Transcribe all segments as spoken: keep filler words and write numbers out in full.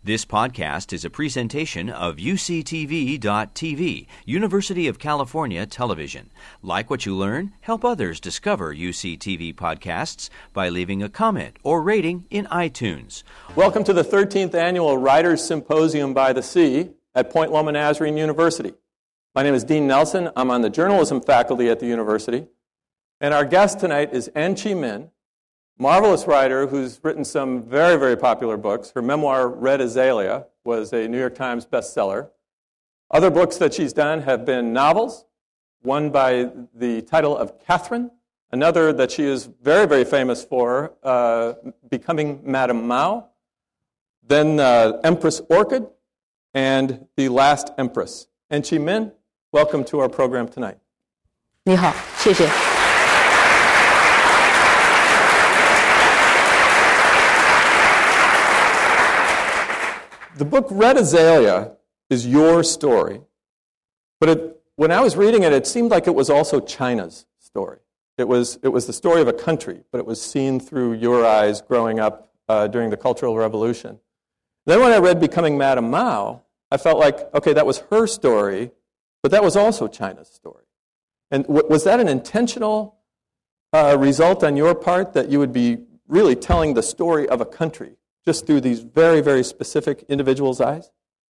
This podcast is a presentation of U C T V dot T V, University of California Television. Like what you learn? Help others discover U C T V podcasts by leaving a comment or rating in iTunes. Welcome to the thirteenth Annual Writers' Symposium by the Sea at Point Loma Nazarene University. My name is Dean Nelson. I'm on the journalism faculty at the university. And our guest tonight is Enchi Min, marvelous writer who's written some very, very popular books. Her memoir, Red Azalea, was a New York Times bestseller. Other books that she's done have been novels, one by the title of Catherine, another that she is very, very famous for, uh, Becoming Madame Mao, then uh, Empress Orchid, and The Last Empress. Enchi Min, welcome to our program tonight. 你好，谢谢。 The book Red Azalea is your story, but it, when I was reading it, it seemed like it was also China's story. It was, it was the story of a country, but it was seen through your eyes growing up uh, during the Cultural Revolution. Then when I read Becoming Madame Mao, I felt like, okay, that was her story, but that was also China's story. And w- was that an intentional uh, result on your part, that you would be really telling the story of a country just through these very, very specific individuals' eyes?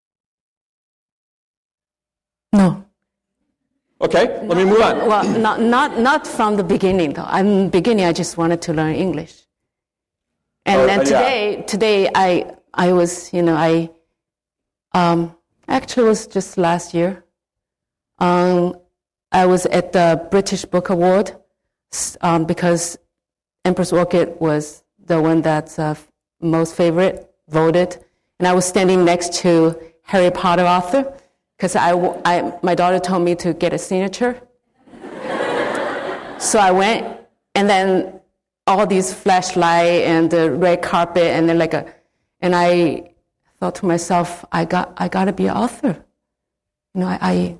No. Okay, let me move on. Well, not not not from the beginning though. I'm beginning. I just wanted to learn English. And Oh, then uh, today, yeah. today I I was you know I um actually it was just last year. Um, I was at the British Book Award um, because Empress Orchid was the one that's uh, most favorite, voted. And I was standing next to Harry Potter author because I, I, my daughter told me to get a signature. So I went, and then all these flashlight and the red carpet, and then like a, and I thought to myself, I got, I got to be an author. You know, I, I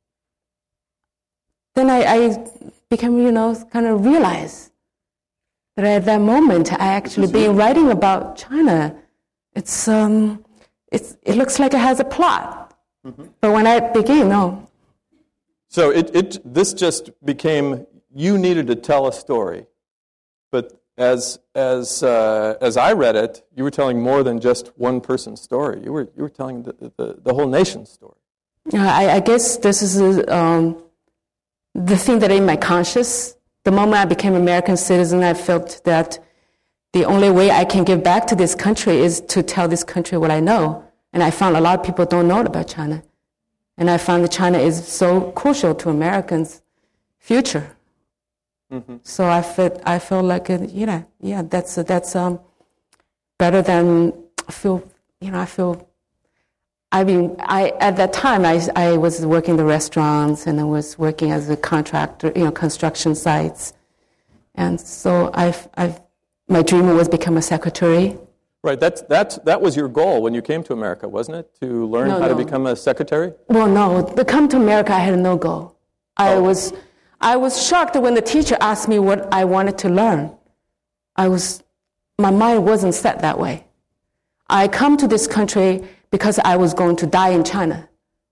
then I, I became, you know, kind of realized that at that moment, I actually been writing about China. It's um, it's it looks like it has a plot, mm-hmm. But when I begin, no. So it it this just became, you needed to tell a story, but as as uh, as I read it, you were telling more than just one person's story. You were you were telling the the, the whole nation's story. Yeah, I, I guess this is um, the thing that in my conscious. The moment I became an American citizen, I felt that the only way I can give back to this country is to tell this country what I know. And I found a lot of people don't know about China. And I found that China is so crucial to Americans' future. Mm-hmm. So I felt I felt like uh, yeah, yeah, that's uh, that's um, better than I feel. You know, I feel. I mean, I at that time I I was working the restaurants and I was working as a contractor, you know, construction sites, and so I I my dream was become a secretary. Right. That's that's that was your goal when you came to America, wasn't it? To learn no, how no. to become a secretary. Well, no. To come to America, I had no goal. I oh. was I was shocked when the teacher asked me what I wanted to learn. I was my mind wasn't set that way. I come to this country because I was going to die in China.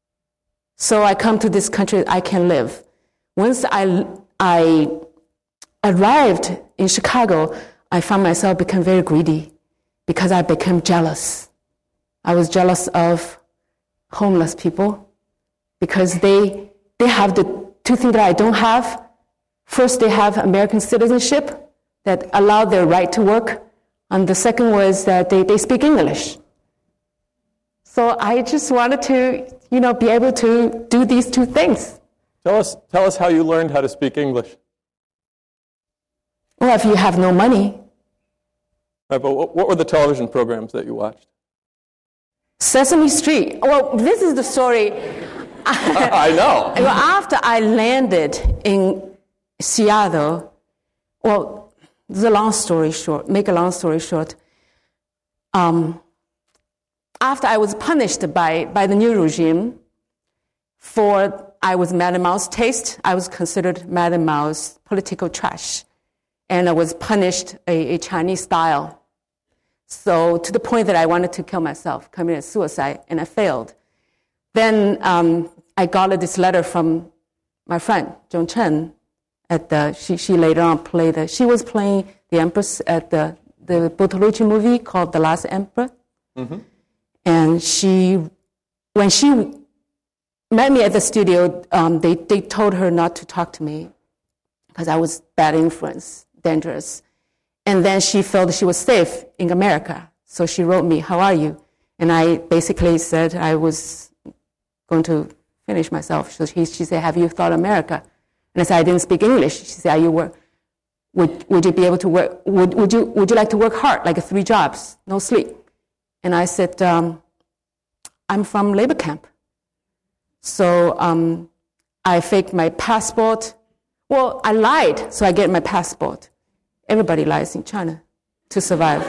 So I come to this country, I can live. Once I, I arrived in Chicago, I found myself become very greedy because I became jealous. I was jealous of homeless people because they, they have the two things that I don't have. First, they have American citizenship that allowed their right to work. And the second was that they, they speak English. So I just wanted to, you know, be able to do these two things. Tell us, tell us how you learned how to speak English. Well, if you have no money. Right, but what, what were the television programs that you watched? Sesame Street. Well, this is the story. I know. Well, after I landed in Seattle, well, the long story short, make a long story short, um, after I was punished by, by the new regime for I was Madame Mao's taste, I was considered Madame Mao's political trash, and I was punished a, a Chinese style. So to the point that I wanted to kill myself, commit suicide, and I failed. Then um, I got this letter from my friend, Joan Chen. At the, she, she later on played, the, she was playing the Empress at the, the Bertolucci movie called The Last Emperor. Mm-hmm. And she, when she met me at the studio, um, they, they told her not to talk to me because I was bad influence, dangerous. And then she felt she was safe in America. So she wrote me, how are you? And I basically said I was going to finish myself. So she, she said, have you thought America? And I said, I didn't speak English. She said, are you work, would, would you be able to work, would, would, you, would you like to work hard, like three jobs, no sleep? And I said, um, I'm from labor camp. So um, I faked my passport. Well, I lied, so I get my passport. Everybody lies in China to survive.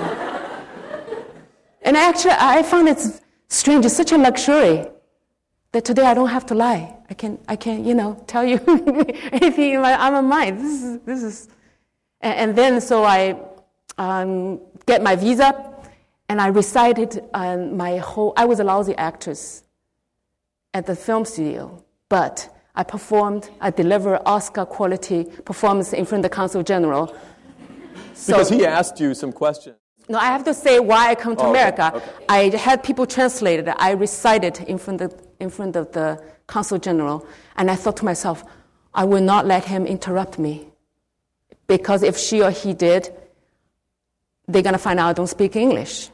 And actually, I found it strange. It's such a luxury that today I don't have to lie. I can, I can, you know, tell you anything in my, on my mind. This is, this is, and, and then so I um, get my visa, and I recited uh, my whole. I was a lousy actress at the film studio, but I performed. I delivered Oscar quality performance in front of the Consul General. So, because he asked you some questions. No, I have to say why I come to oh, America. Okay, okay. I had people translate it. I recited in front of in front of the Consul General, and I thought to myself, I will not let him interrupt me, because if she or he did, they're gonna find out I don't speak English.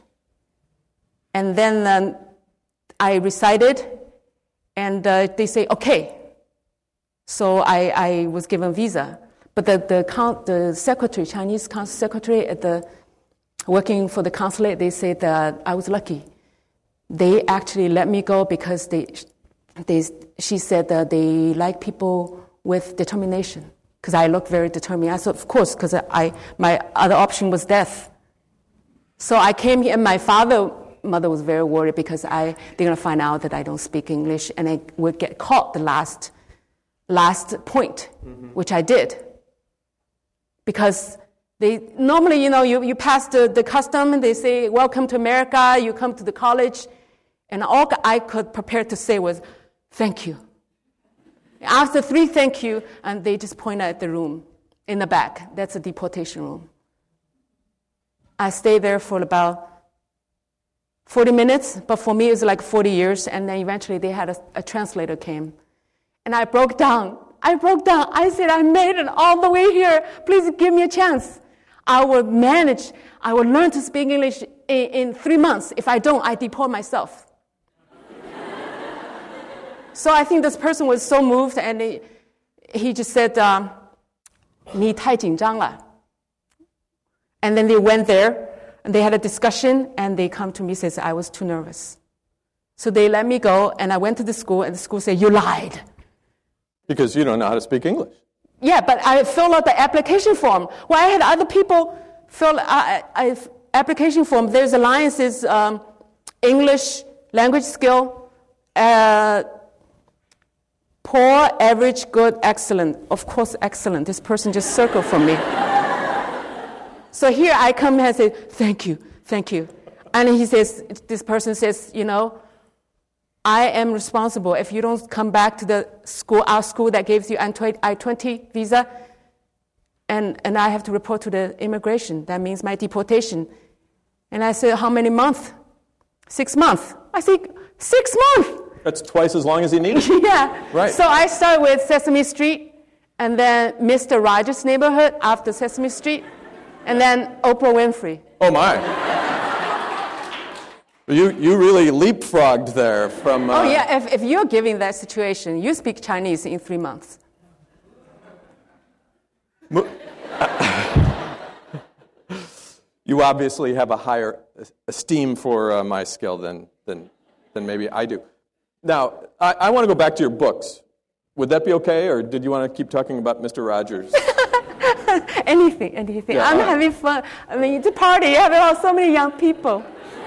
And then um, I recited, and uh, they say okay. So I, I was given visa, but the the, con- the secretary, Chinese consul secretary at the working for the consulate, they said that I was lucky. They actually let me go because they, they she said that they like people with determination, because I looked very determined. I said, of course, because I my other option was death. So I came here, and my father, mother was very worried because I they're going to find out that I don't speak English, and I would get caught the last last point, mm-hmm. which I did. Because they normally, you know, you, you pass the, the custom, and they say, welcome to America, you come to the college. And all I could prepare to say was, thank you. After three thank you, and they just point at the room in the back. That's a deportation room. I stayed there for about forty minutes, but for me it was like forty years, and then eventually they had a, a translator came. And I broke down. I broke down. I said, I made it all the way here. Please give me a chance. I will manage. I will learn to speak English in, in three months. If I don't, I deport myself. So I think this person was so moved, and he, he just said, um, 你太紧张了. And then they went there, and they had a discussion, and they come to me and says, I was too nervous. So they let me go, and I went to the school, and the school said, you lied. Because you don't know how to speak English. Yeah, but I filled out the application form. Well, I had other people fill out an application form. There's a line that says um, English, language skill, uh, poor, average, good, excellent. Of course, excellent. This person just circled for me. So here I come and I say, thank you, thank you. And he says, this person says, you know, I am responsible. If you don't come back to the school, our school that gives you I twenty visa, and, and I have to report to the immigration. That means my deportation. And I said, how many months? Six months. I said, six months. That's twice as long as he needed. Yeah. Right. So I started with Sesame Street, and then Mister Rogers' Neighborhood after Sesame Street, and then Oprah Winfrey. Oh, my. You you really leapfrogged there from... Uh, oh, yeah. If, if you're giving that situation, you speak Chinese in three months. You obviously have a higher esteem for uh, my skill than, than, than maybe I do. Now, I, I want to go back to your books. Would that be okay, or did you want to keep talking about Mister Rogers? anything, anything. Yeah, I'm right. having fun. I mean, it's a party. You have so many young people.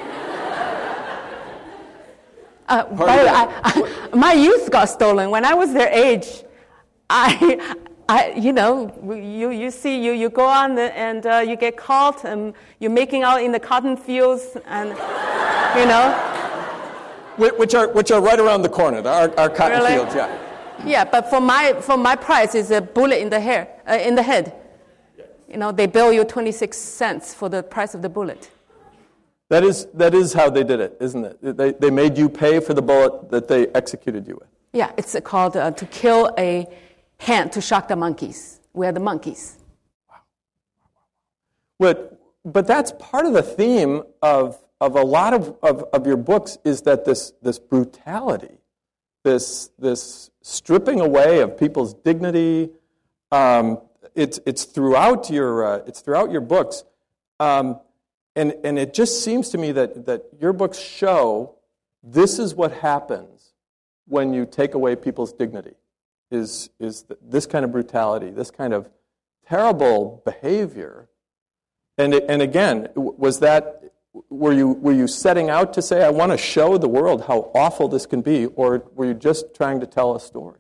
Uh, by the way, I, I, my youth got stolen. When I was their age, I I, you know, you, you see, you, you go on the, and uh, you get caught, and you're making out in the cotton fields, and, you know. Which are, which are right around the corner, our, our cotton Really? fields, yeah. Yeah, but for my, for my price, is a bullet in the hair, uh, in the head. You know, they bill you twenty-six cents for the price of the bullet. That is, that is how they did it, isn't it? They, they made you pay for the bullet that they executed you with. Yeah, it's called uh, to kill a hen to shock the monkeys. We're the monkeys. Wow. But, but that's part of the theme of, of a lot of, of, of your books is that this, this brutality, this, this stripping away of people's dignity, um, it's, it's, throughout your, uh, it's throughout your books. Um, And, and it just seems to me that, that your books show this is what happens when you take away people's dignity, is, is this kind of brutality, this kind of terrible behavior. And, and again, was that, were you, were you setting out to say, I want to show the world how awful this can be, or were you just trying to tell a story?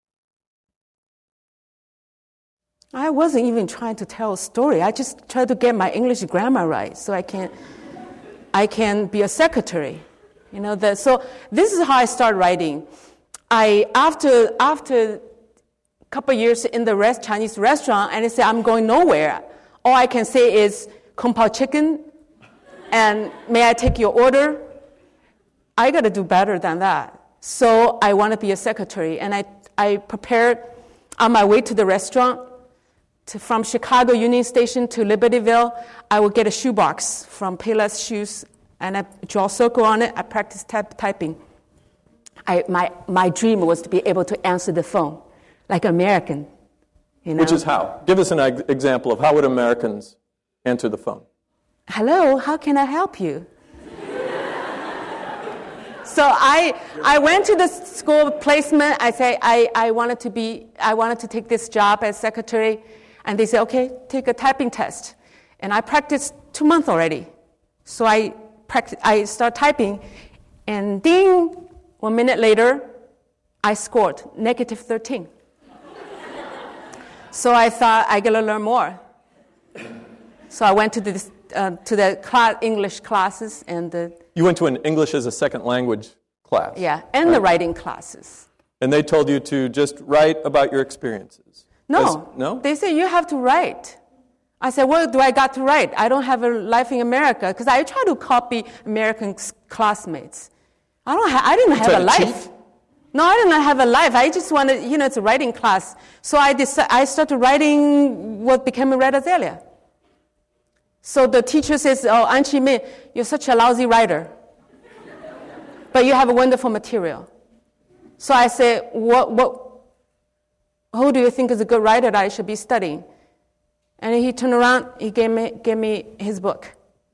I wasn't even trying to tell a story. I just tried to get my English grammar right so I can, I can be a secretary. You know, the, so this is how I started writing. I after after a couple of years in the rest, Chinese restaurant, and I said I'm going nowhere. All I can say is Kung Pao chicken, and may I take your order? I got to do better than that. So I want to be a secretary, and I I prepared on my way to the restaurant. To, from Chicago Union Station to Libertyville, I would get a shoebox from Payless Shoes, and I draw a circle on it. I practice type, typing. I, my, my dream was to be able to answer the phone like an American. You know? Which is how? Give us an ex- example of how would Americans answer the phone? Hello, how can I help you? So I I went to the school placement. I say I, I wanted to be I wanted to take this job as secretary. And they said, okay, take a typing test. And I practiced two months already. So I practice, I start typing, and ding, one minute later, I scored negative thirteen. So I thought I gotta learn more. So I went to the uh, to the class, English classes and the. You went to an English as a second language class. Yeah, and right? The writing classes. And they told you to just write about your experiences. No, As, no. They say you have to write. I said, what do I got to write? I don't have a life in America because I try to copy American classmates. I don't. Ha- I didn't have a life. Cheat? No, I didn't have a life. I just wanted, you know, it's a writing class. So I decided, I started writing what became a Red Azalea. So the teacher says, oh, An Chi Min, you're such a lousy writer. But you have a wonderful material. So I said, what, what, who do you think is a good writer that I should be studying? And he turned around, he gave me, gave me his book.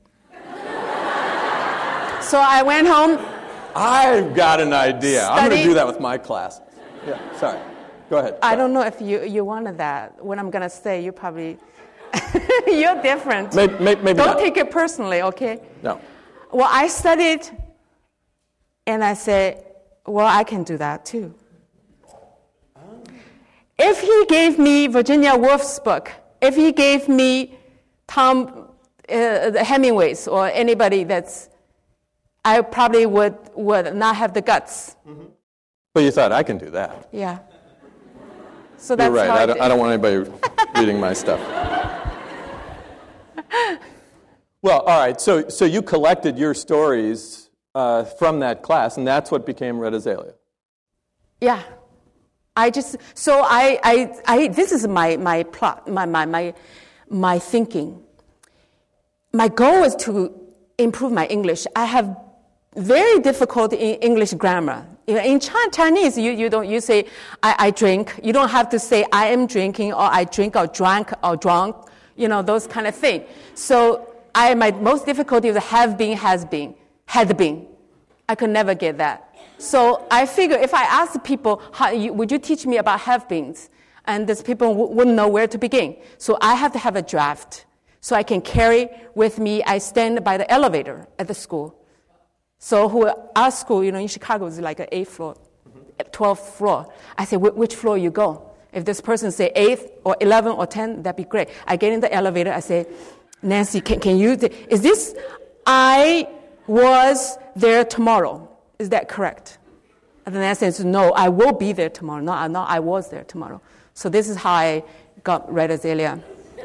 So I went home. I've got an idea. Studied. I'm going to do that with my classes. Yeah, sorry. Go ahead. I don't know if you, you wanted that. What I'm going to say, you probably, you're different. Maybe, maybe, maybe Don't not. take it personally, okay? No. Well, I studied, and I said, well, I can do that too. If he gave me Virginia Woolf's book, if he gave me Tom uh, Hemingway's or anybody that's, I probably would, would not have the guts. Mm-hmm. But you thought, I can do that. Yeah. So that's You're right. how I, I, don't, did. I don't want anybody reading my stuff. Well, all right. So, so you collected your stories uh, from that class, and that's what became Red Azalea. Yeah. I just, so I, I, I this is my, my plot, my, my, my, my thinking. My goal is to improve my English. I have very difficult in English grammar. In Chinese, you, you don't, you say, I, I drink. You don't have to say, I am drinking, or I drink, or drank, or drunk, you know, those kind of things. So I, my most difficulty is have been, has been, had been. I could never get that. So I figure if I ask people, how, you, would you teach me about have-beens? And these people w- wouldn't know where to begin. So I have to have a draft so I can carry with me. I stand by the elevator at the school. So who, our school, you know, in Chicago is like an eighth floor, twelfth floor. I say, which floor you go? If this person say eight or eleven or ten, that'd be great. I get in the elevator, I say, Nancy, can, can you, th- is this, I was there tomorrow. Is that correct? And then Nancy says, no, I will be there tomorrow. No, no, I was there tomorrow. So this is how I got Red Azalea.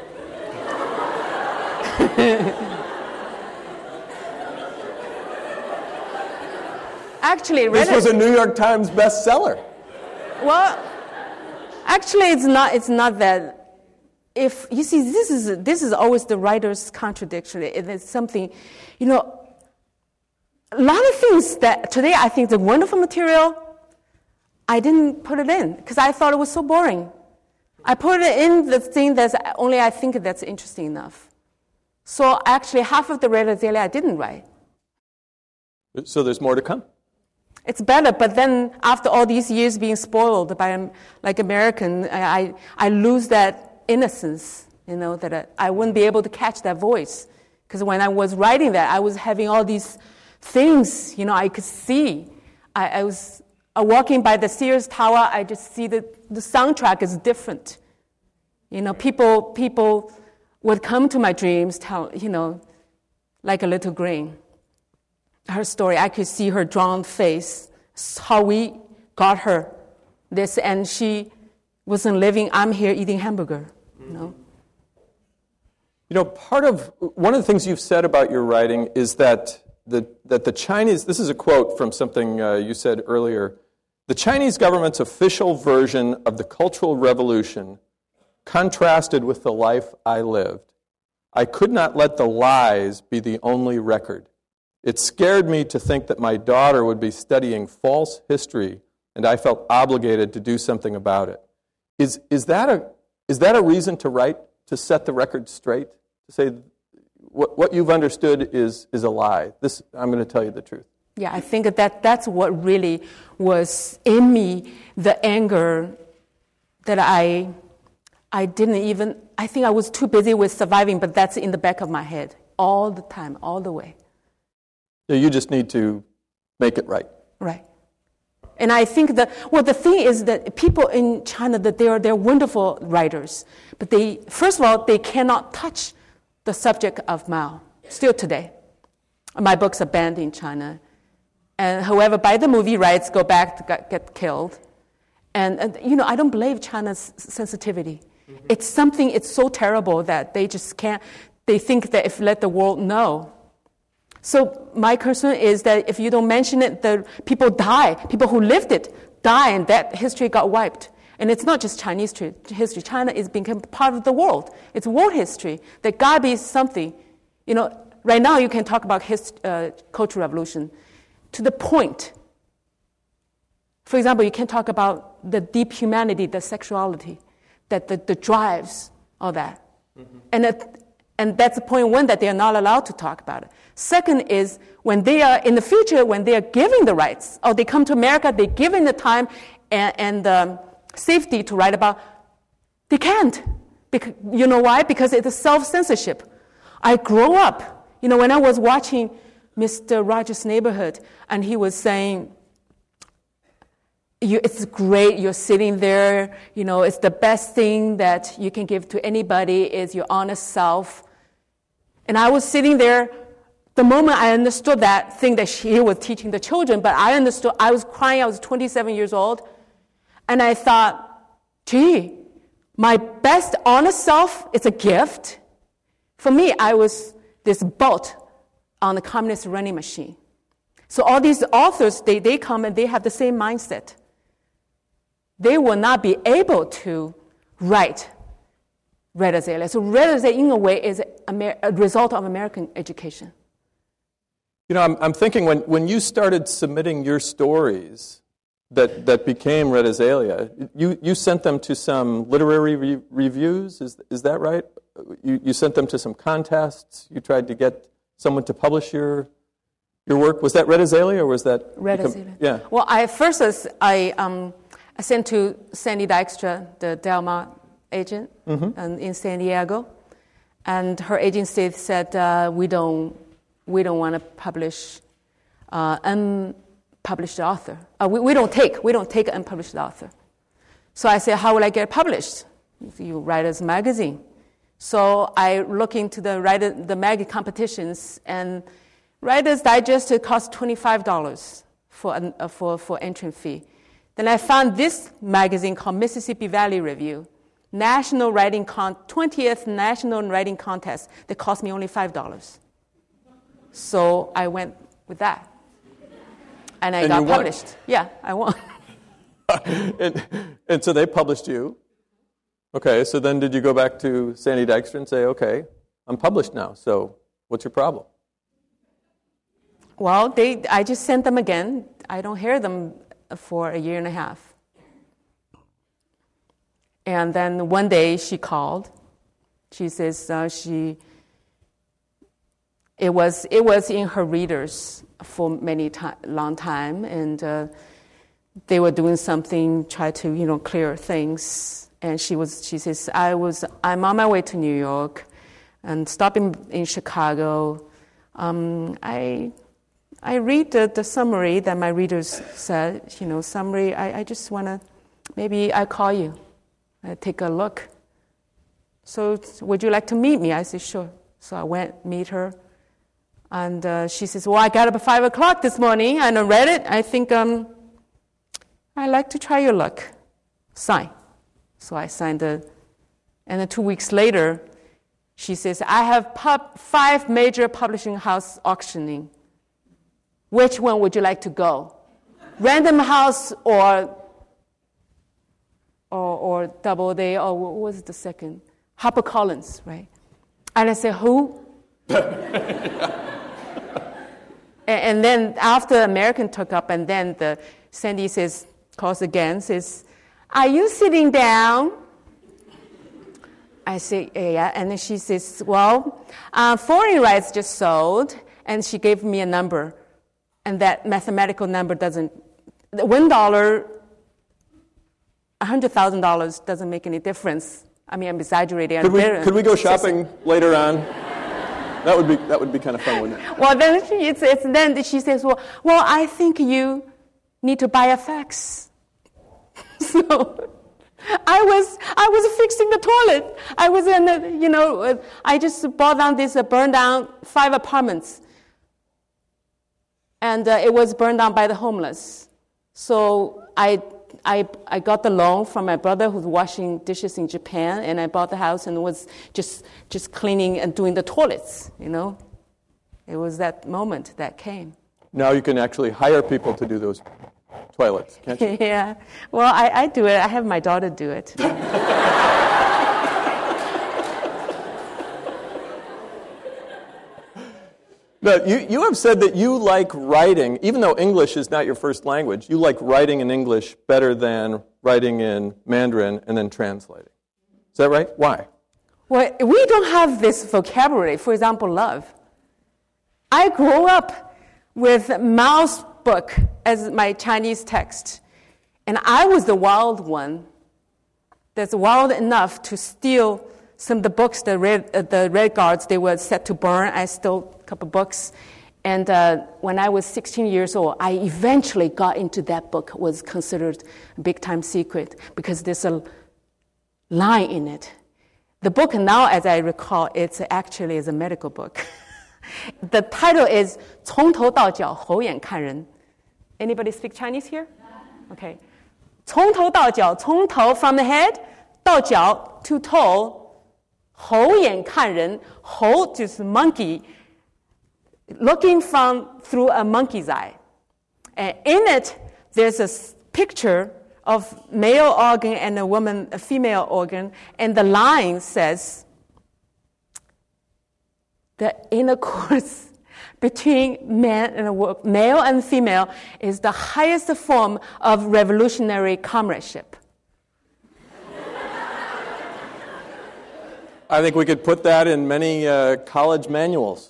Actually, this was a New York Times bestseller. Well, actually, it's not. It's not that. If you see, this is this is always the writer's contradiction. It is something, you know. A lot of things that today I think the wonderful material, I didn't put it in because I thought it was so boring. I put it in the thing that's only I think that's interesting enough. So actually, half of the Red Azalea I didn't write. So there's more to come. It's better, but then after all these years being spoiled by like American, I I lose that innocence, you know, that I, I wouldn't be able to catch that voice. Because when I was writing that, I was having all these things, you know, I could see. I, I was uh, walking by the Sears Tower, I just see that the soundtrack is different. You know, people people would come to my dreams, tell, you know, like a little grain. Her story, I could see her drawn face, how we got her this, and she wasn't living, I'm here eating hamburger, you know. You know, part of, one of the things you've said about your writing is that the, that the Chinese, this is a quote from something uh, you said earlier, the Chinese government's official version of the Cultural Revolution contrasted with the life I lived. I could not let the lies be the only record. It scared me to think that my daughter would be studying false history, and I felt obligated to do something about it. Is, is, that, a, is that a reason to write, to set the record straight? To say what, what you've understood is, is a lie. This, I'm going to tell you the truth. Yeah, I think that that's what really was in me, the anger that I, I didn't even, I think I was too busy with surviving, but that's in the back of my head all the time, all the way. So you just need to make it right. Right. And I think that, well, the thing is that people in China, that they are, they're wonderful writers, but they, first of all, they cannot touch the subject of Mao, still today. My books are banned in China. And however, by the movie rights, go back to get, get killed. And, and, you know, I don't believe China's sensitivity. Mm-hmm. It's something, it's so terrible that they just can't, they think that if let the world know. So my concern is that if you don't mention it, the people die. People who lived it die, and that history got wiped. And it's not just Chinese history. China is becoming part of the world. It's world history. There got to be something. You know, right now you can talk about his, uh, Cultural Revolution to the point. For example, you can talk about the deep humanity, the sexuality, that the, the drives, all that. Mm-hmm. And it, And that's the point one, that they are not allowed to talk about it. Second is when they are, in the future, when they are giving the rights, or they come to America, they're given the time and, and um, safety to write about, they can't. Because, you know why? Because it's a self-censorship. I grew up, you know, when I was watching Mister Rogers' Neighborhood, and he was saying, You, it's great, you're sitting there, you know, it's the best thing that you can give to anybody is your honest self. And I was sitting there, the moment I understood that thing that she was teaching the children, but I understood, I was crying, I was twenty-seven years old, and I thought, gee, my best honest self is a gift. For me, I was this bolt on the communist running machine. So all these authors, they, they come and they have the same mindset. They will not be able to write Red Azalea. So Red Azalea, in a way, is a, a result of American education. You know, I'm, I'm thinking when, when you started submitting your stories that, that became Red Azalea, you, you sent them to some literary re- reviews, is, is that right? You, you sent them to some contests, you tried to get someone to publish your your work. Was that Red Azalea, or was that... Red become, Azalea. Yeah. Well, I first, I... Um, I sent to Sandy Dykstra, the Delma agent mm-hmm. and in San Diego, and her agency said uh, we don't we don't want to publish uh, unpublished author. Uh, we, we don't take we don't take unpublished author. So I said, how will I get published? You Writers Magazine. So I look into the writer, the mag competitions, and Writers Digest costs twenty-five dollars for, uh, for, for entry fee. Then I found this magazine called Mississippi Valley Review, National Writing Con- twentieth National Writing Contest. That cost me only five dollars. So I went with that. And I and got you published. Won. Yeah, I won. and, and so they published you. Okay, so then did you go back to Sandy Dykstra and say, okay, I'm published now, so what's your problem? Well, they, I just sent them again. I don't hear them for a year and a half. And then one day she called. She says uh, she, it was it was in her readers for many time, long time, and uh, they were doing something, try to you know clear things. And she was she says I was I'm on my way to New York, and stopping in Chicago. Um, I. I read the, the summary that my readers said, you know, summary, I, I just want to, maybe I call you, I take a look. So would you like to meet me? I said, sure. So I went, meet her. And uh, she says, well, I got up at five o'clock this morning and I read it. I think um, I'd like to try your luck. Sign. So I signed the, and then two weeks later, she says, I have pub, five major publishing house auctioning. Which one would you like to go? Random House or or, or Doubleday, or what was the second? HarperCollins, right? And I said, who? and, and then after American took up, and then the Sandy says, calls again, says, are you sitting down? I say, yeah. And then she says, well, uh, Foreign Rights just sold, and she gave me a number. And that mathematical number doesn't, one dollar, one hundred thousand dollars doesn't make any difference. I mean, I'm exaggerating. Could we, could we go shopping later on? That would be that would be kind of fun, wouldn't it? Well, then she, it's, it's, then she says, well, well, I think you need to buy a fax. So I was I was fixing the toilet. I was in, the, you know, I just bought down this, uh, burned down five apartments. And uh, it was burned down by the homeless. So I, I, I got the loan from my brother who's washing dishes in Japan, and I bought the house and was just, just cleaning and doing the toilets, you know. It was that moment that came. Now you can actually hire people to do those toilets, can't you? Yeah. Well, I, I do it. I have my daughter do it. Now, you, you have said that you like writing, even though English is not your first language, you like writing in English better than writing in Mandarin and then translating. Is that right? Why? Well, we don't have this vocabulary. For example, love. I grew up with Mao's book as my Chinese text, and I was the wild one that's wild enough to steal some of the books, the Red, uh, the Red Guards, they were set to burn. I stole a couple books. And uh, when I was sixteen years old, I eventually got into that book. It was considered a big-time secret because there's a line in it. The book now, as I recall, it's actually is a medical book. The title is 从头到脚猴眼看人. Anybody speak Chinese here? Okay. 从头到脚, 从头 from the head, 到脚 to toe, 猴眼看人, 猴 just monkey, looking from through a monkey's eye. And in it, there's a picture of male organ and a woman, a female organ, and the line says, the intercourse between man and a male and female is the highest form of revolutionary comradeship. I think we could put that in many uh, college manuals.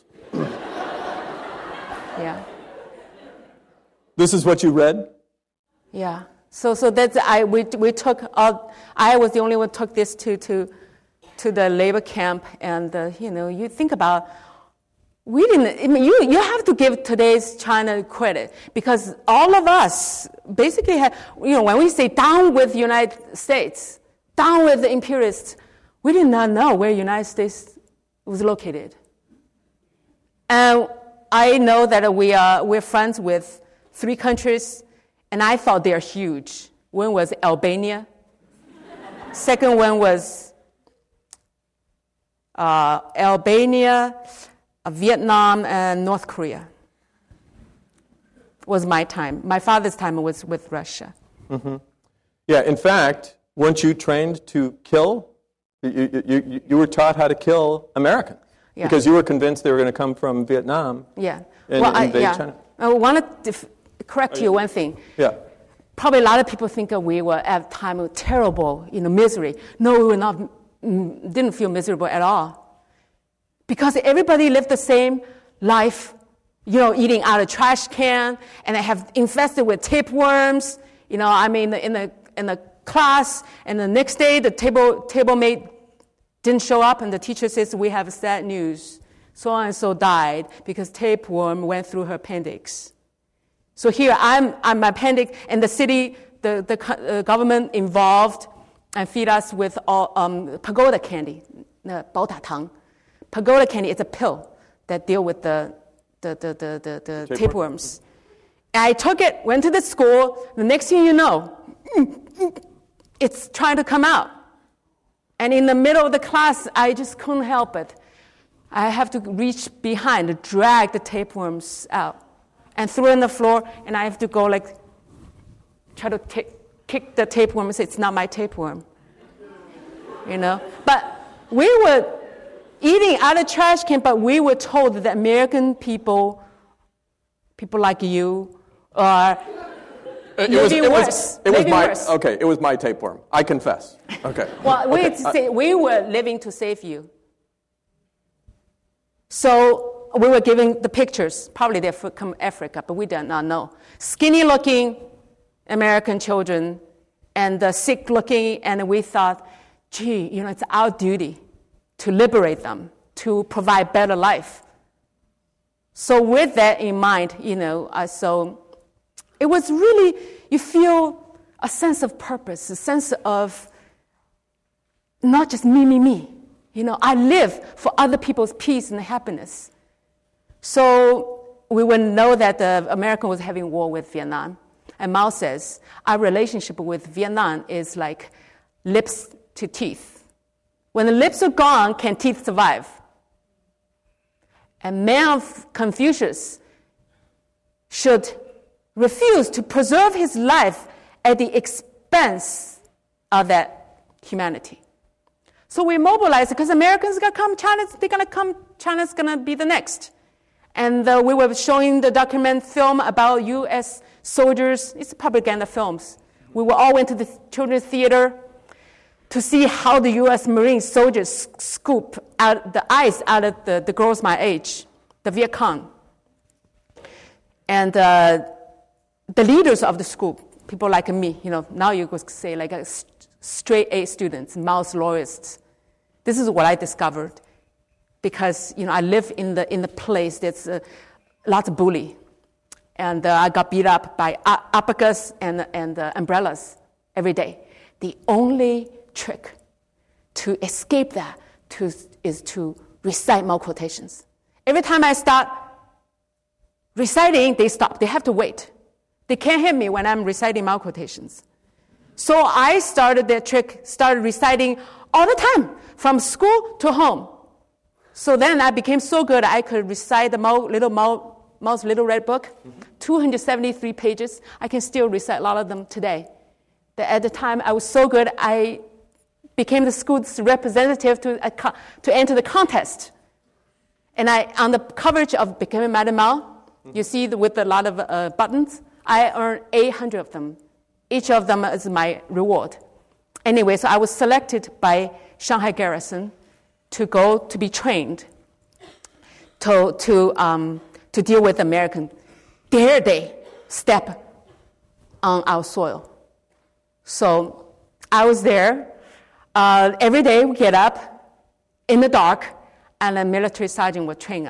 Yeah. This is what you read? Yeah. So, so that's I. We we took. All, I was the only one who took this to to to the labor camp, and uh, you know, you think about we didn't, I mean, you, you have to give today's China credit because all of us basically had, you know, when we say down with the United States, down with the imperialists, we did not know where the United States was located. And I know that we are, we're friends with three countries, and I thought they're huge. One was Albania. Second one was uh, Albania, uh, Vietnam, and North Korea. Was my time. My father's time was with Russia. Mm-hmm. Yeah, in fact, weren't you trained to kill? You, you, you, you were taught how to kill Americans yeah. because you were convinced they were going to come from Vietnam yeah. and well, invade I, yeah. China. I want to def- correct you one thing. Yeah. Probably a lot of people think that we were at the time of terrible, you know, misery. No, we were not, mm, didn't feel miserable at all. Because everybody lived the same life, you know, eating out of trash can, and they have infested with tapeworms. You know, I mean, in the in the class, and the next day the table table mate didn't show up, and the teacher says, we have sad news. So-and-so died because tapeworm went through her appendix. So here, I'm, I'm my appendix, and the city, the, the uh, government involved and feed us with all, um, pagoda candy, uh, 宝塔糖. Pagoda candy is a pill that deal with the, the, the, the, the, the tapeworm. tapeworms. And I took it, went to the school, the next thing you know, it's trying to come out. And in the middle of the class, I just couldn't help it. I have to reach behind, drag the tapeworms out, and throw it on the floor, and I have to go like, try to t- kick the tapeworm and say, it's not my tapeworm. You know? But we were eating out of trash can, but we were told that American people, people like you, are It maybe was, it worse. Was, it maybe was my, worse. Okay, it was my tapeworm. I confess. Okay. Well, we, okay. say, we were living to save you. So we were giving the pictures. Probably they're from Africa, but we did not know. Skinny-looking American children and uh, sick-looking, and we thought, gee, you know, it's our duty to liberate them, to provide better life. So with that in mind, you know, uh, so it was really, you feel a sense of purpose, a sense of not just me, me, me. You know, I live for other people's peace and happiness. So we would know that the American was having war with Vietnam. And Mao says, our relationship with Vietnam is like lips to teeth. When the lips are gone, can teeth survive? And man of Confucius should refuse to preserve his life at the expense of that humanity. So we mobilized because Americans are going to come, China's, they're going to come, China's going to be the next. And uh, we were showing the document film about U S soldiers. It's propaganda films. We were all went to the children's theater to see how the U S Marine soldiers scoop out the ice out of the, the girls my age, the Viet Cong. And uh, the leaders of the school, people like me, you know, now you could say like a straight A students, Mao's loyalists. This is what I discovered because, you know, I live in the in the place that's uh, lots of bully. And uh, I got beat up by uh, alpacas and, and uh, umbrellas every day. The only trick to escape that to, is to recite Mao quotations. Every time I start reciting, they stop. They have to wait. They can't hear me when I'm reciting Mao quotations. So I started that trick, started reciting all the time, from school to home. So then I became so good I could recite the Mao, little Mao, Mao's Little Red Book, mm-hmm. two hundred seventy-three pages. I can still recite a lot of them today. But at the time, I was so good, I became the school's representative to, uh, to enter the contest. And I, on the coverage of Becoming Madam Mao, mm-hmm. you see the, with a lot of uh, buttons, I earned eight hundred of them. Each of them is my reward. Anyway, so I was selected by Shanghai Garrison to go to be trained to to um, to deal with American. Dare they step on our soil? So I was there. Uh, every day we get up in the dark, and a military sergeant would train us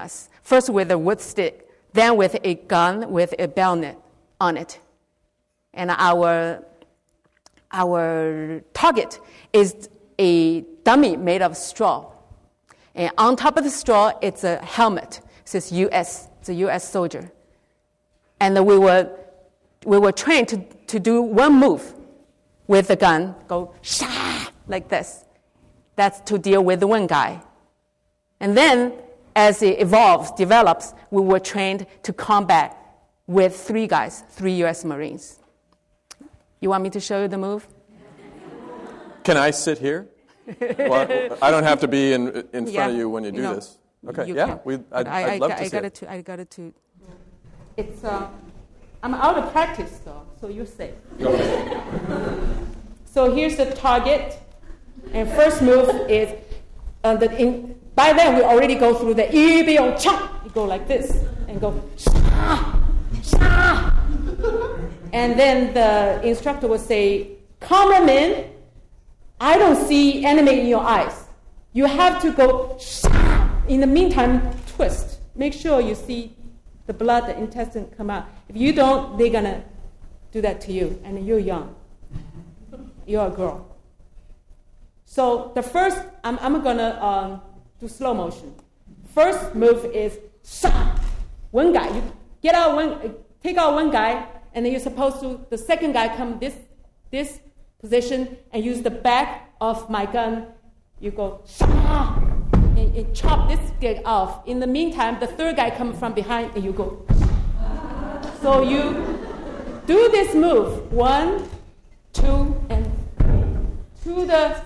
First with a wood stick, then with a gun with a bayonet on it. And our, our target is a dummy made of straw. And on top of the straw, it's a helmet. It says U S, it's a U S soldier. And we were, we were trained to, to do one move with the gun, go sha like this. That's to deal with the one guy. And then, as it evolves, develops, we were trained to combat with three guys, three U S Marines. You want me to show you the move? Can I sit here? Well, I don't have to be in in front yeah, of you when you do you know, this. Okay, you yeah, we, I'd, I, I'd love I, to I see got it. To, I got it to. It's. Uh, I'm out of practice though, so you're safe. Okay. So here's the target, and first move is uh, the. In, by then we already go through the yi biao chang. You go like this and go sha sha, and then the instructor will say, "Cameraman, I don't see enemy in your eyes. You have to go sha. In the meantime, twist. Make sure you see the blood, the intestine come out. If you don't, they're going to do that to you. And you're young. You're a girl. So the first, I'm, I'm going to um, do slow motion. First move is sha. One guy. You get out one, take out one guy, and then you're supposed to, the second guy come this, this position and use the back of my gun. You go sha. And, and chop this guy off. In the meantime, the third guy comes from behind, and you go. So you do this move. One, two, and three. To the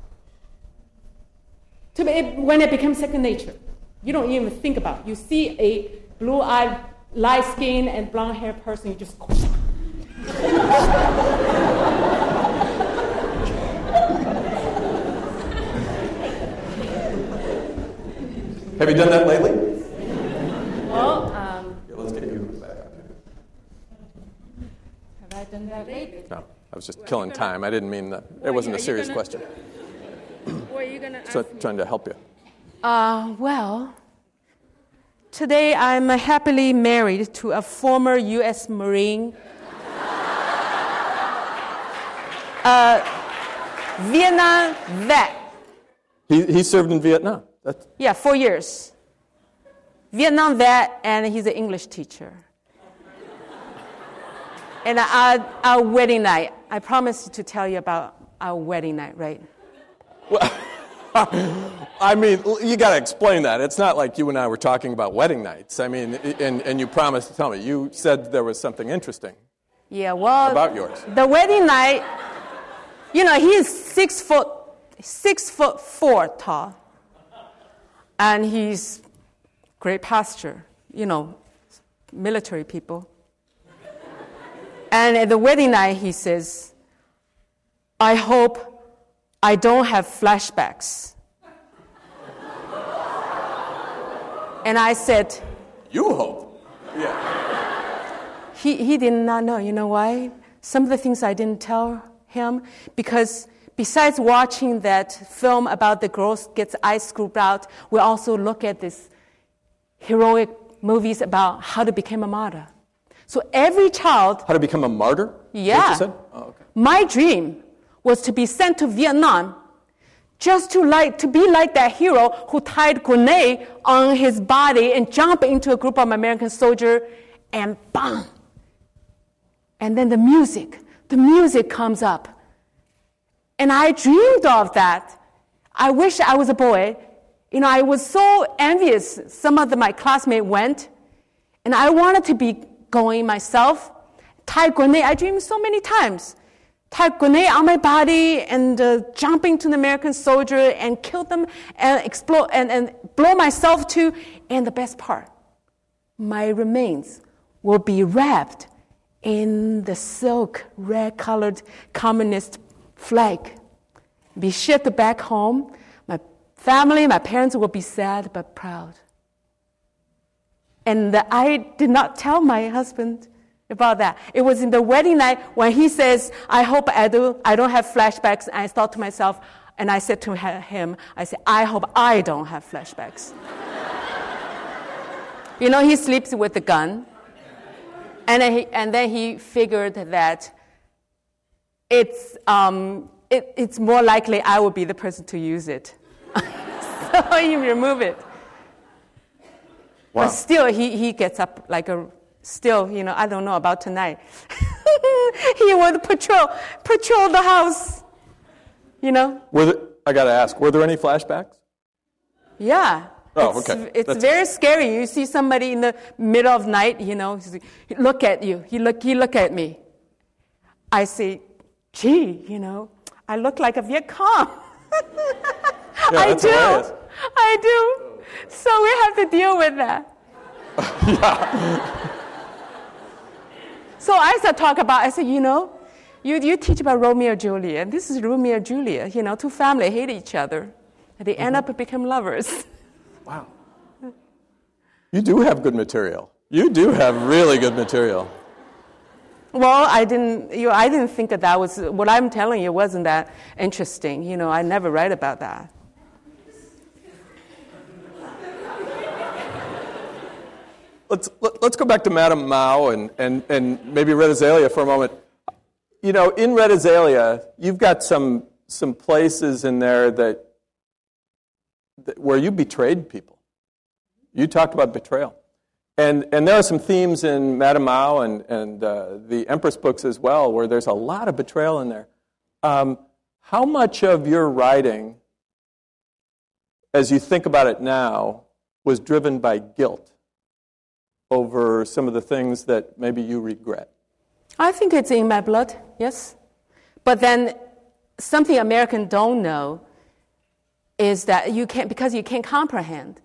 to be, when it becomes second nature, you don't even think about it. You see a blue-eyed, light-skinned, and blonde-haired person, you just. Have you done that lately? Well, um, yeah, let's get you back up here. have I done that lately? No, I was just killing time. I didn't mean that. It wasn't a serious gonna, question. What are you going to ask So, me? trying to help you. Uh, well, today I'm happily married to a former U S Marine, uh, Vietnam vet. He, he served in Vietnam. That's, Yeah, four years. Vietnam vet, and he's an English teacher. And our, our wedding night, I promised to tell you about our wedding night, right? well, I mean, you got to explain that. It's not like you and I were talking about wedding nights. I mean, and, and you promised to tell me. You said there was something interesting Yeah, well, about yours. The wedding night, you know, he's six foot, six foot four tall. And he's great pastor, you know, military people. And at the wedding night, he says, I hope I don't have flashbacks. And I said, You hope. Yeah. he, he did not know. You know why? Some of the things I didn't tell him, because besides watching that film about the girls gets eyes scooped out, we also look at these heroic movies about how to become a martyr. So every child... How to become a martyr? Yeah. What you said? Oh, okay. My dream was to be sent to Vietnam just to like to be like that hero who tied grenade on his body and jump into a group of American soldiers and bang. And then the music, the music comes up. And I dreamed of that. I wish I was a boy. You know, I was so envious. Some of the, my classmates went, and I wanted to be going myself. Tie grenade. I dreamed so many times. Tie grenade on my body and uh, jumping to the American soldier and kill them and explode and, and blow myself too. And the best part, my remains will be wrapped in the silk red-colored communist flag, be shipped back home. My family, my parents will be sad but proud. And I did not tell my husband about that. It was in the wedding night when he says, I hope I, do, I don't have flashbacks. And I thought to myself, and I said to him, I said, I hope I don't have flashbacks. You know, he sleeps with a gun. And then he, and then he figured that it's, um, it, it's more likely I will be the person to use it. So he remove it. Wow. But still, he, he gets up like a, still, you know, I don't know about tonight. He would patrol, patrol the house, you know. Were there, I got to ask, were there any flashbacks? Yeah. Oh, it's, okay. It's That's... very scary. You see somebody in the middle of night, you know, he look at you. He look, he look at me. I say, gee, you know, I look like a Viet Cong. Yeah, I that's do. hilarious. I do. So we have to deal with that. Yeah. So I start talk about, I said, you know, you, you teach about Romeo and Juliet. And this is Romeo and Juliet. You know, two families hate each other. And they end mm-hmm. up become lovers. Wow. You do have good material. You do have really good material. Well, I didn't, you know, I didn't think that that was, what I'm telling you wasn't that interesting. You know, I never write about that. Let's let's go back to Madame Mao and, and, and maybe Red Azalea for a moment. You know, in Red Azalea, you've got some some places in there that, that where you betrayed people. You talked about betrayal. And and there are some themes in Madame Mao and, and uh, the Empress books as well where there's a lot of betrayal in there. Um, how much of your writing, as you think about it now, was driven by guilt over some of the things that maybe you regret? I think it's in my blood, yes. But then something Americans don't know is that you can't, because you can't comprehend.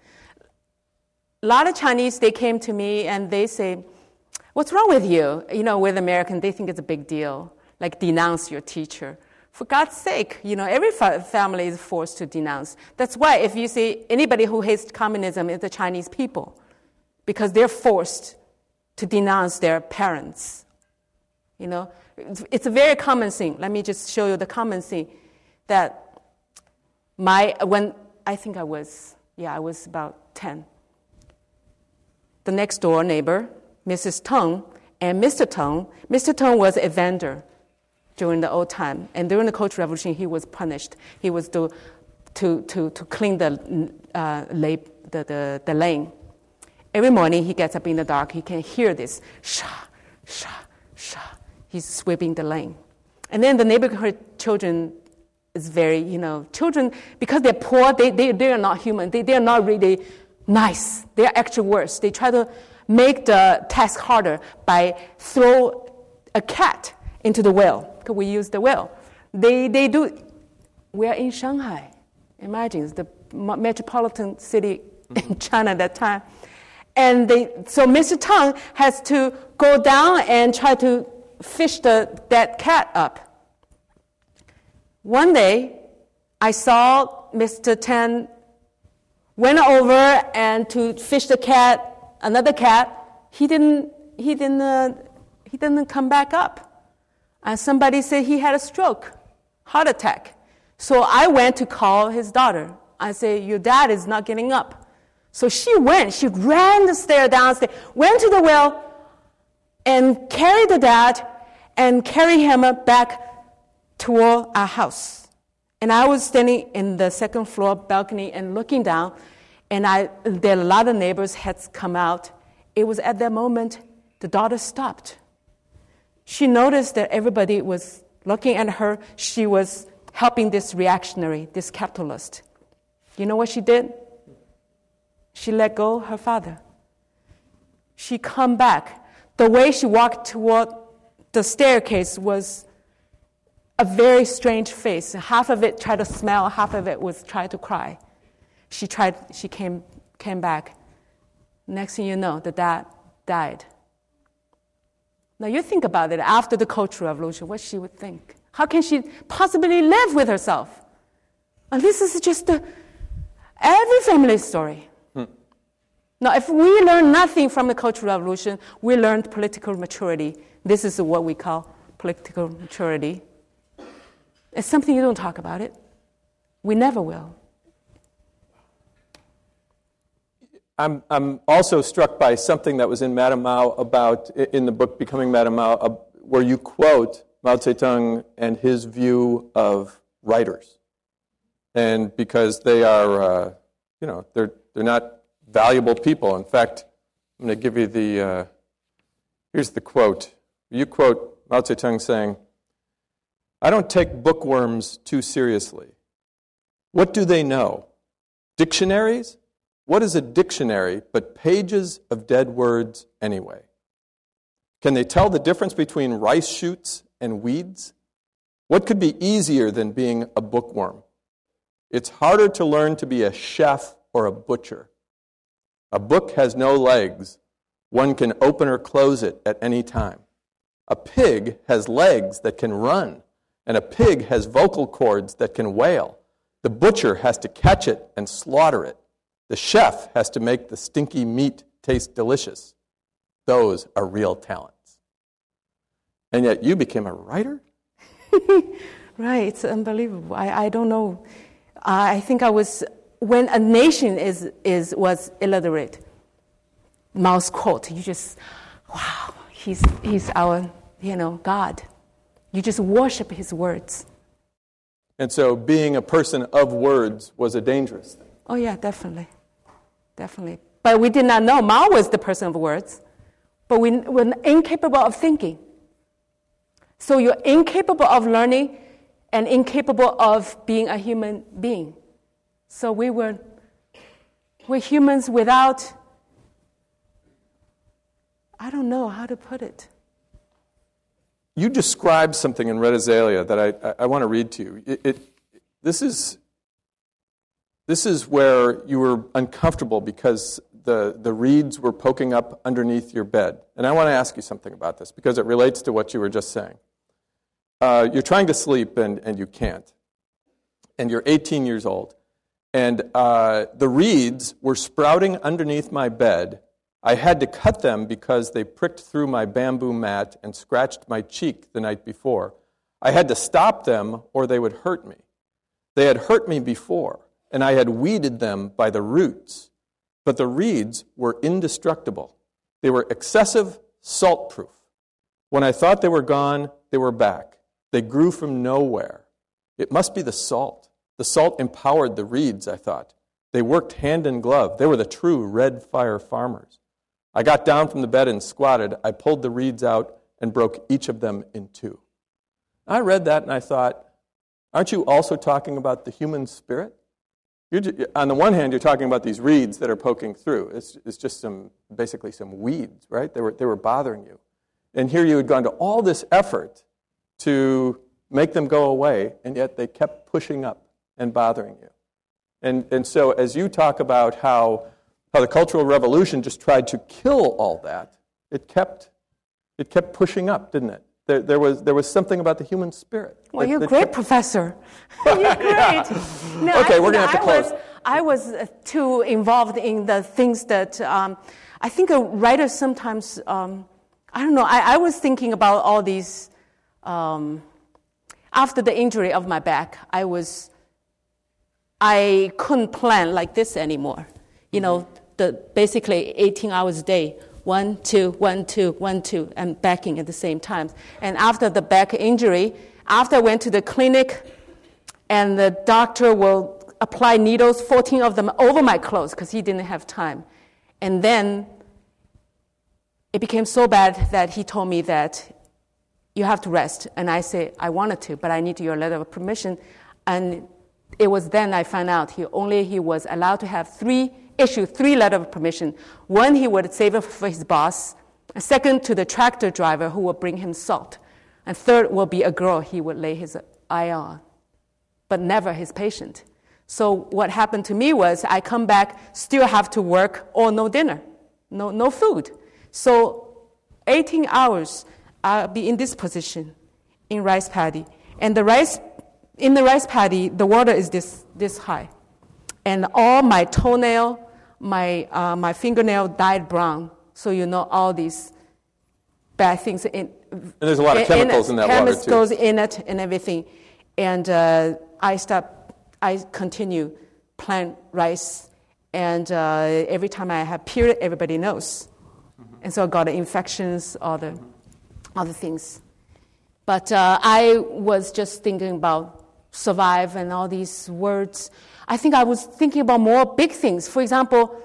A lot of Chinese, they came to me and they say, what's wrong with you? You know, with Americans, they think it's a big deal, like denounce your teacher. For God's sake, you know, every fa- family is forced to denounce. That's why if you see anybody who hates communism, it's the Chinese people, because they're forced to denounce their parents. You know, it's a very common thing. Let me just show you the common thing that my, when I think I was, yeah, I was about ten. The next door neighbor, Missus Teng, and Mister Teng, Mister Teng was a vendor during the old time. And during the Cultural Revolution, he was punished. He was to, to, to, to clean the, uh, lay, the, the, the lane. Every morning he gets up in the dark, he can hear this, sha, sha, sha. He's sweeping the lane. And then the neighborhood children is very, you know, children, because they're poor, they, they, they are not human. They, they are not really nice. They are actually worse. They try to make the task harder by throw a cat into the well, because we use the well. They, they do, we are in Shanghai. Imagine, it's the metropolitan city in China at that time. And they, so Mister Teng has to go down and try to fish the, that cat up. One day, I saw Mister Teng went over and to fish the cat, another cat. He didn't, he didn't, uh, he didn't come back up. And somebody said he had a stroke, heart attack. So I went to call his daughter. I said, your dad is not getting up. So she went, she ran the stair downstairs, went to the well, and carried the dad, and carried him back toward our house. And I was standing in the second floor balcony and looking down, and I, there a lot of neighbors had come out. It was at that moment the daughter stopped. She noticed that everybody was looking at her. She was helping this reactionary, this capitalist. You know what she did? She let go her father. She come back. The way she walked toward the staircase was a very strange face. Half of it tried to smile, half of it was tried to cry. She tried. She came came back. Next thing you know, the dad died. Now you think about it. After the Cultural Revolution, what she would think? How can she possibly live with herself? And this is just a, every family story. Now, if we learn nothing from the Cultural Revolution, we learned political maturity. This is what we call political maturity. It's something you don't talk about it. We never will. I'm, I'm also struck by something that was in Madame Mao about, in the book Becoming Madame Mao, uh, where you quote Mao Zedong and his view of writers. And because they are, uh, you know, they're they're not valuable people. In fact, I'm going to give you the, uh, here's the quote. You quote Mao Zedong saying, "I don't take bookworms too seriously. What do they know? Dictionaries? What is a dictionary but pages of dead words anyway? Can they tell the difference between rice shoots and weeds? What could be easier than being a bookworm? It's harder to learn to be a chef or a butcher. A book has no legs. One can open or close it at any time. A pig has legs that can run, and a pig has vocal cords that can wail. The butcher has to catch it and slaughter it. The chef has to make the stinky meat taste delicious. Those are real talents." And yet you became a writer? Right, it's unbelievable. I, I don't know. I think I was, when a nation is, is was illiterate, Mao's quote, you just, wow, he's, he's our, you know, God. You just worship his words. And so being a person of words was a dangerous thing. Oh, yeah, definitely. Definitely. But we did not know Mao was the person of words, but we were incapable of thinking. So you're incapable of learning and incapable of being a human being. So we were we're humans without, I don't know how to put it. You described something in Red Azalea that I, I, I want to read to you. It, it, this is this is where you were uncomfortable because the, the reeds were poking up underneath your bed. And I want to ask you something about this because it relates to what you were just saying. Uh, you're trying to sleep and, and you can't. And you're eighteen years old. And uh, the reeds were sprouting underneath my bed. I had to cut them because they pricked through my bamboo mat and scratched my cheek the night before. I had to stop them or they would hurt me. They had hurt me before, and I had weeded them by the roots. But the reeds were indestructible. They were excessive salt-proof. When I thought they were gone, they were back. They grew from nowhere. It must be the salt. The salt empowered the reeds, I thought. They worked hand in glove. They were the true red fire farmers. I got down from the bed and squatted. I pulled the reeds out and broke each of them in two. I read that and I thought, aren't you also talking about the human spirit? You're just, on the one hand, you're talking about these reeds that are poking through. It's, it's just some, basically some weeds, right? They were, they were bothering you. And here you had gone to all this effort to make them go away, and yet they kept pushing up and bothering you. And, and so as you talk about how how the Cultural Revolution just tried to kill all that, it kept it kept pushing up, didn't it? There, there was there was something about the human spirit. Well, that, you're that great, kept... Professor. You're great. Yeah. No, okay, I we're going to have to I close. Was, I was uh, too involved in the things that um, I think a writer sometimes, um, I don't know, I, I was thinking about all these, um, after the injury of my back, I was, I couldn't plan like this anymore. You know, the basically eighteen hours a day, one, two, one, two, one, two, and backing at the same time. And after the back injury, after I went to the clinic, and the doctor will apply needles, fourteen of them, over my clothes because he didn't have time. And then it became so bad that he told me that you have to rest. And I said, I wanted to, but I need your letter of permission. And it was then I found out he only he was allowed to have three issue three letters of permission. One, he would save it for his boss. A second, to the tractor driver who would bring him salt. And third will be a girl he would lay his eye on, but never his patient. So what happened to me was I come back, still have to work, or no dinner, no no food. So eighteen hours, I'll be in this position, in rice paddy. And the rice, in the rice paddy, the water is this this high. And all my toenail, my uh, my fingernail dyed brown. So you know all these bad things. In, and there's a lot of chemicals in, in that water, too. Chemicals in it and everything. And uh, I stop, I continue plant rice And uh, every time I have period, everybody knows. Mm-hmm. And so I got infections, all the other things. But uh, I was just thinking about survive and all these words. I think I was thinking about more big things. For example,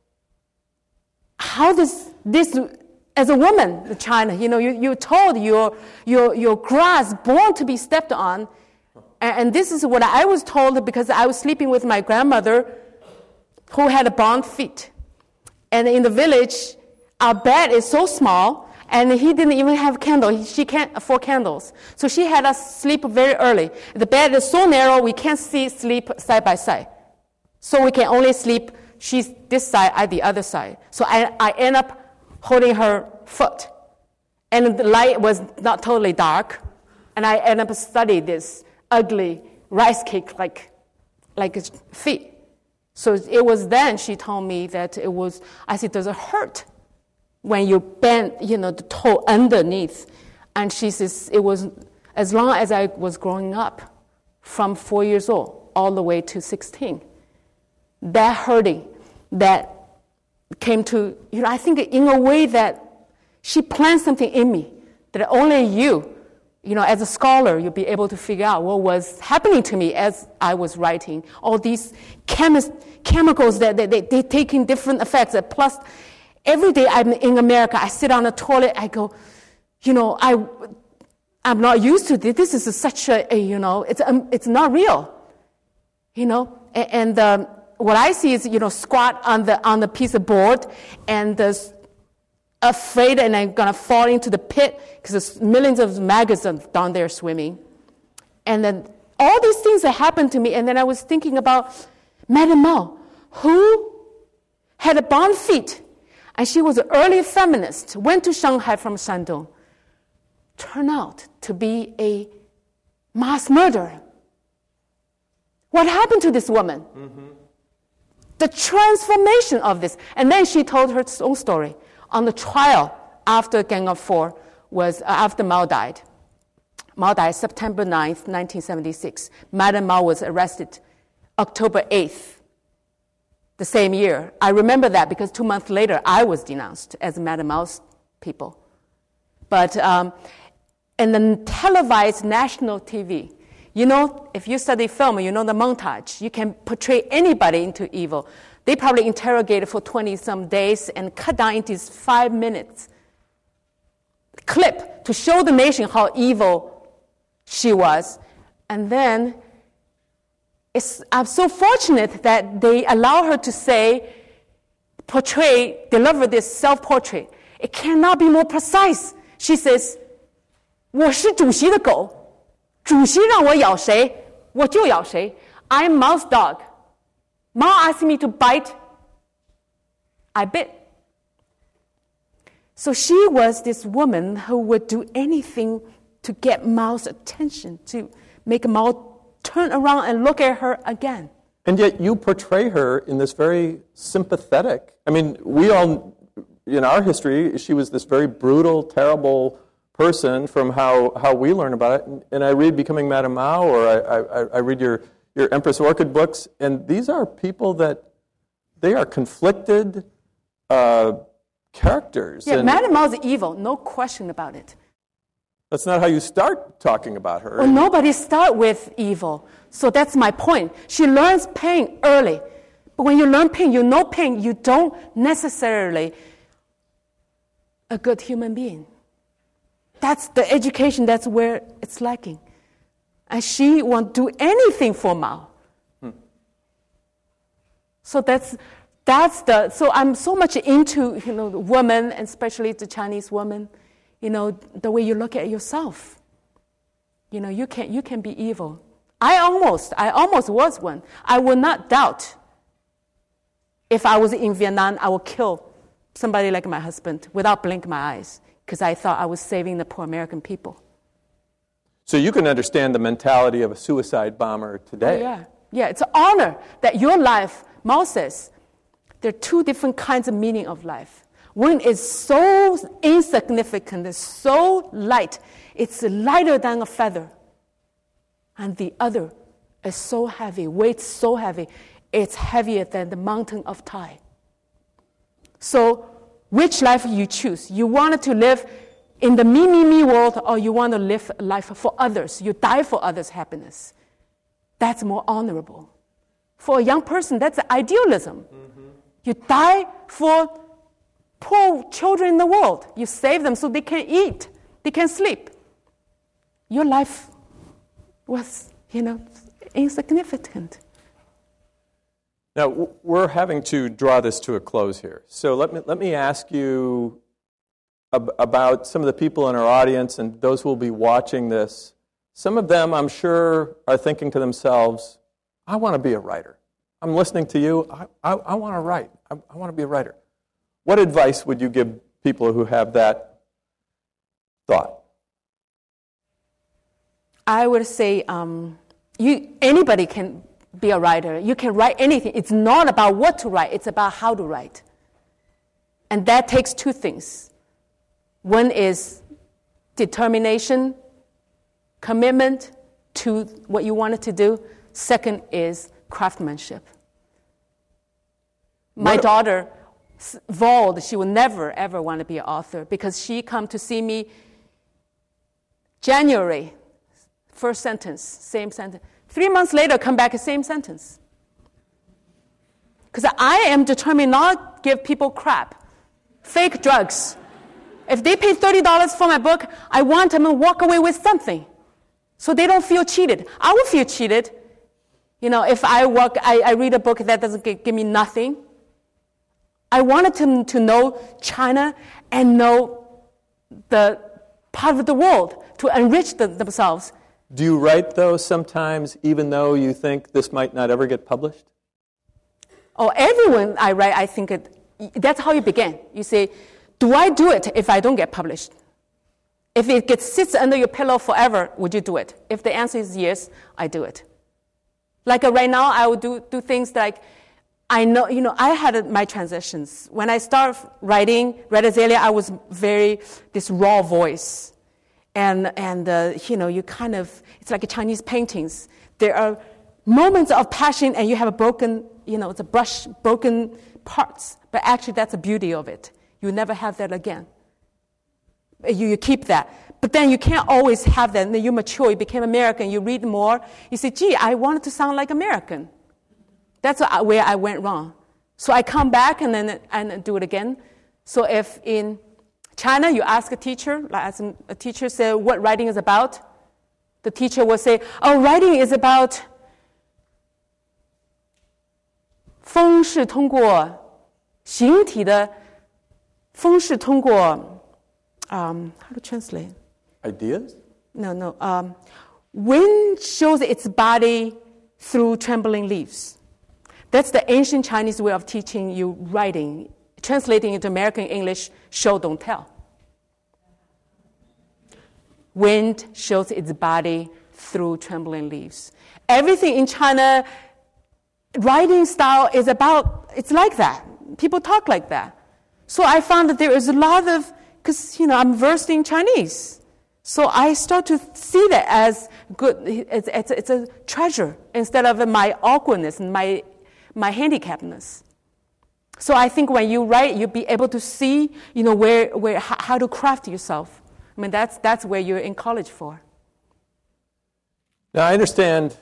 how does this, as a woman in China, you know, you, you're told your, your, your grass born to be stepped on. And, and this is what I was told because I was sleeping with my grandmother who had a bond feet. And in the village, our bed is so small, and he didn't even have candle. She can't afford candles. So she had us sleep very early. The bed is so narrow, we can't see sleep side by side. So we can only sleep, she's this side, I the other side. So I, I end up holding her foot. And the light was not totally dark. And I end up studying this ugly rice cake like, like feet. So it was then she told me that it was, I said, does it hurt when you bend, you know, the toe underneath? And she says, it was as long as I was growing up, from four years old all the way to sixteen. That hurting, that came to, you know, I think in a way that she planted something in me that only you, you know, as a scholar, you'll be able to figure out what was happening to me as I was writing. All these chemi- chemicals that they, they, they taking different effects. Plus, every day I'm in America, I sit on the toilet, I go, you know, I, I'm not used to this. This is such a, a you know, it's um, it's not real, you know. And, and um, what I see is, you know, squat on the on the piece of board, and the afraid, and I'm gonna fall into the pit because there's millions of maggots down there swimming. And then all these things that happened to me, and then I was thinking about Madame Mao, who had a bond feet, and she was an early feminist, went to Shanghai from Shandong, turned out to be a mass murderer. What happened to this woman? Mm-hmm. The transformation of this. And then she told her own story. On the trial after Gang of Four was uh, after Mao died. Mao died September ninth, nineteen seventy-six. Madame Mao was arrested October eighth, the same year. I remember that because two months later I was denounced as Madame Mao's people. But um, in the televised national T V, you know, if you study film, you know the montage. You can portray anybody into evil. They probably interrogated for twenty-some days and cut down into this five minutes clip to show the nation how evil she was. And then it's, I'm so fortunate that they allow her to say, portray, deliver this self-portrait. It cannot be more precise. She says, 我是主席的狗，主席让我咬谁，我就咬谁。I'm Mao's dog. Mao asked me to bite, I bit. So she was this woman who would do anything to get Mao's attention, to make Mao turn around and look at her again. And yet you portray her in this very sympathetic, I mean, we all, in our history, she was this very brutal, terrible person from how, how we learn about it. And, and I read Becoming Madame Mao, or I, I, I read your your Empress Orchid books, and these are people that, they are conflicted uh, characters. Yeah, and Madame Mao is evil, no question about it. That's not how you start talking about her. Well, nobody start with evil. So that's my point. She learns pain early. But when you learn pain, you know pain, you don't necessarily a good human being. That's the education, that's where it's lacking. And she won't do anything for Mao. Hmm. So that's that's the. So I'm so much into, you know, the woman, and especially the Chinese woman. You know, the way you look at yourself. You know, you can you can be evil. I almost I almost was one. I would not doubt. If I was in Vietnam, I would kill somebody like my husband without blinking my eyes, because I thought I was saving the poor American people. So you can understand the mentality of a suicide bomber today. Oh, yeah. Yeah, it's an honor that your life, Mao says, there are two different kinds of meaning of life. One is so insignificant, it's so light, it's lighter than a feather. And the other is so heavy, weights so heavy, it's heavier than the mountain of time. So which life you choose? You want to live in the me, me, me world, or you want to live a life for others? You die for others' happiness. That's more honorable. For a young person, that's idealism. Mm-hmm. You die for poor children in the world. You save them so they can eat, they can sleep. Your life was, you know, insignificant. Now, we're having to draw this to a close here. So let me, let me ask you ab- about some of the people in our audience and those who will be watching this. Some of them, I'm sure, are thinking to themselves, I want to be a writer. I'm listening to you. I, I, I want to write. I, I want to be a writer. What advice would you give people who have that thought? I would say um, you anybody can be a writer. You can write anything. It's not about what to write. It's about how to write. And that takes two things. One is determination, commitment to what you wanted to do. Second is craftsmanship. My what? daughter vowed she would never, ever want to be an author because she come to see me January, first sentence, same sentence. Three months later, come back, same sentence. Because I am determined not to give people crap, fake drugs. If they pay thirty dollars for my book, I want them to walk away with something so they don't feel cheated. I will feel cheated. You know, if I work, I, I read a book that doesn't give, give me nothing. I wanted them to know China and know the part of the world to enrich the, themselves. Do you write, though, sometimes, even though you think this might not ever get published? Oh, everyone I write, I think it, that's how you begin. You say, do I do it if I don't get published? If it gets sits under your pillow forever, would you do it? If the answer is yes, I do it. Like uh, right now, I would do, do things like, I know, you know, I had my transitions. When I started writing Red Azalea, I was very, this raw voice. And, and uh, you know, you kind of, it's like a Chinese paintings. There are moments of passion and you have a broken, you know, it's a brush, broken parts. But actually, that's the beauty of it. You never have that again. You, you keep that. But then you can't always have that. And then you mature, you became American, you read more. You say, gee, I wanted to sound like American. That's where I went wrong. So I come back and then and do it again. So if in China you ask a teacher, like a teacher said what writing is about, the teacher will say, oh, writing is about 风是通过形体的风是通过 um, how to translate? Ideas? No, no. Um, wind shows its body through trembling leaves. That's the ancient Chinese way of teaching you writing. Translating into American English, show, don't tell. Wind shows its body through trembling leaves. Everything in China, writing style is about, it's like that. People talk like that. So I found that there is a lot of, because, you know, I'm versed in Chinese. So I start to see that as good, it's, it's, it's a treasure instead of my awkwardness and my my handicapness. So I think when you write, you'll be able to see, you know, where, where, how to craft yourself. I mean, that's, that's where you're in college for. Now, I understand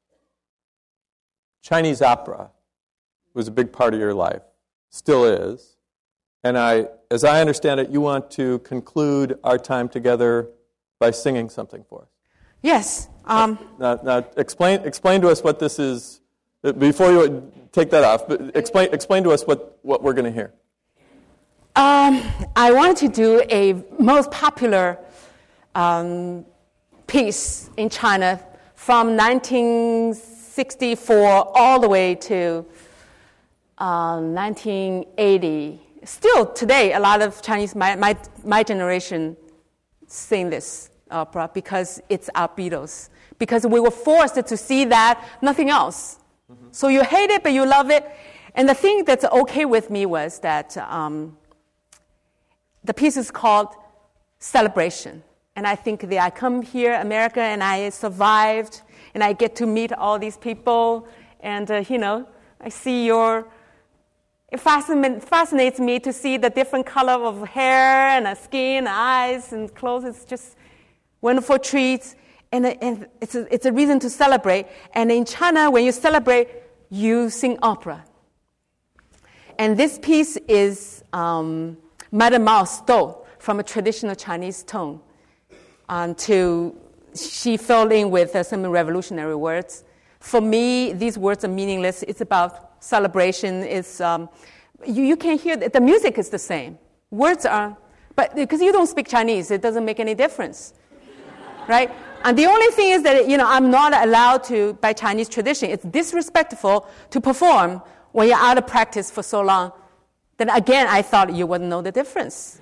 Chinese opera was a big part of your life, still is. And I, as I understand it, you want to conclude our time together by singing something for us. Yes. Um, now, now explain, explain to us what this is. Before you take that off, but explain, explain to us what, what we're going to hear. Um, I want to do a most popular um, piece in China from nineteen sixty-four all the way to uh, nineteen eighty. Still today, a lot of Chinese, my, my, my generation, sing this opera because it's our Beatles. Because we were forced to see that, nothing else. Mm-hmm. So you hate it, but you love it. And the thing that's okay with me was that um, the piece is called Celebration. And I think that I come here, America, and I survived, and I get to meet all these people, and, uh, you know, I see your, it fascin- fascinates me to see the different color of hair and uh, skin, eyes, and clothes. It's just wonderful treats. And, and it's, a, it's a reason to celebrate. And in China, when you celebrate, you sing opera. And this piece is um, Madame Mao stole from a traditional Chinese tone um, to, she filled in with uh, some revolutionary words. For me, these words are meaningless. It's about celebration. It's, um, you, you can hear that the music is the same. Words are, but because you don't speak Chinese, it doesn't make any difference, right? And the only thing is that, you know, I'm not allowed to, by Chinese tradition, it's disrespectful to perform when you're out of practice for so long. Then again, I thought you wouldn't know the difference.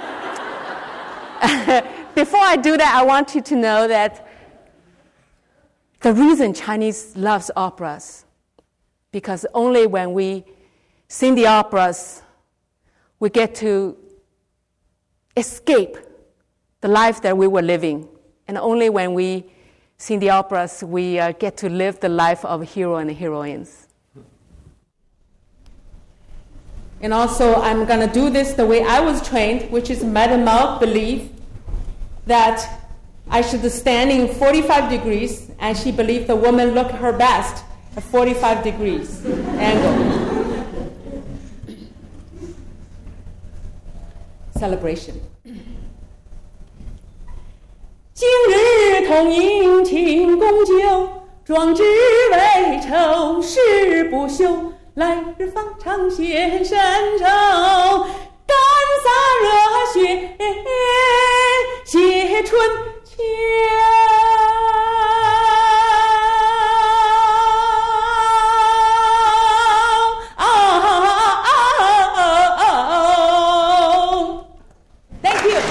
Before I do that, I want you to know that the reason Chinese loves operas, because only when we sing the operas, we get to escape the life that we were living. And only when we sing the operas, we uh, get to live the life of hero and heroines. And also, I'm going to do this the way I was trained, which is Madame Mao believed that I should stand in forty-five degrees, and she believed the woman looked her best at forty-five degrees angle. Celebration. 今日同饮庆功酒，壮志未酬誓不休。来日方长显神州，干洒热血写春秋。Thank you.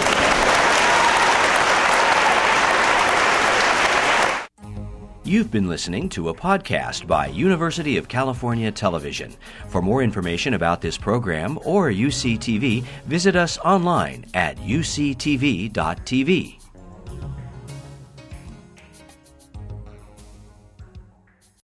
You've been listening to a podcast by University of California Television. For more information about this program or U C T V, visit us online at U C T V dot T V.